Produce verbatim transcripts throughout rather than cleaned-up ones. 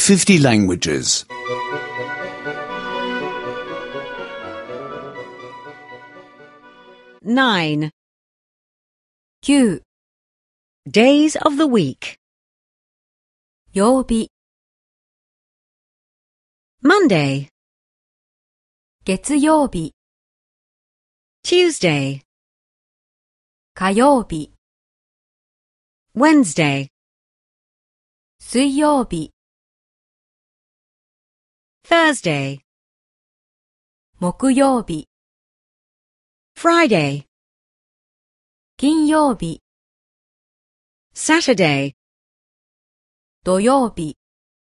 fifty languages. nine. きゅう Days of the week. 曜日 Monday, 月曜日 Tuesday, 火曜日 Wednesday, 水曜日 Thursday, 木曜日 Friday, 金曜日 Saturday, 土曜日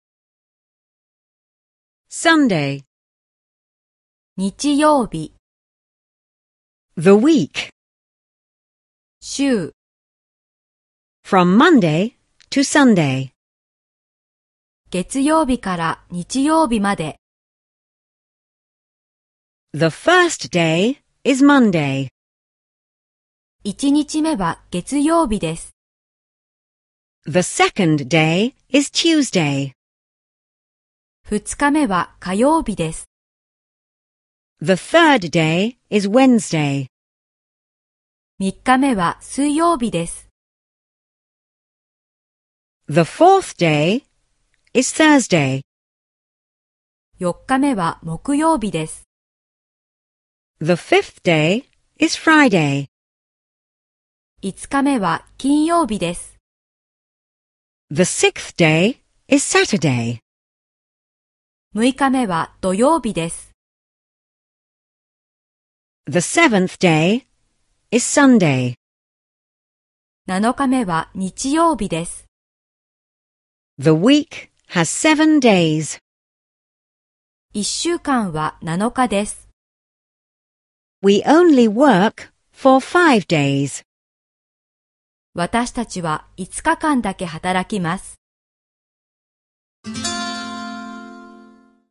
Sunday. 日曜日 The week. 週 From Monday to Sunday. 月曜日から日曜日まで The first day is Monday. 一日目は月曜日です The second day is Tuesday. 二日目は火曜日です The third day is Wednesday. 三日目は水曜日です The fourth day is Thursday. 四日目は木曜日です The fifth day is Friday. 五日目は金曜日です The sixth day is Saturday. 六日目は土曜日です The seventh day is Sunday. 七日目は日曜日です The week has seven days. 一週間は七日です We only work for five days. 私たちは五日間だけ働きます